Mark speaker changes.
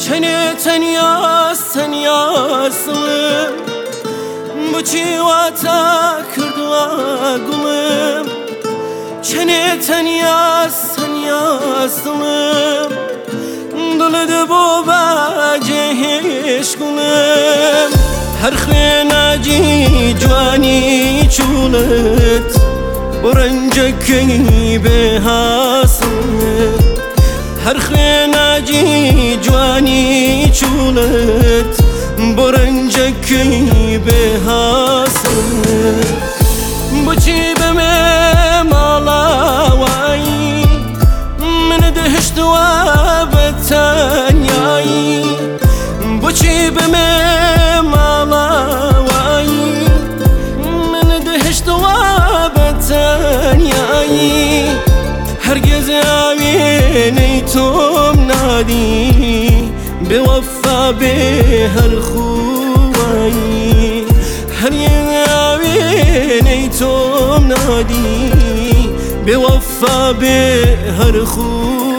Speaker 1: چنه تنیاسم بچی واتا کردوا گلم چنه تنیاسم دلد بو باجهش گلم هر خناجی جوانی چولت برنجکی به حاصل هر خناجی جوانی چولت برنجکی به حاصل بچی به مالا وایی من دهشت و بتنیایی بچی به مالا وایی من دهشت و بتنیایی هرگز آوینی توم نادی به وفا به هر خوایی هرگز آوینی توم نادی به وفا به هر خوایی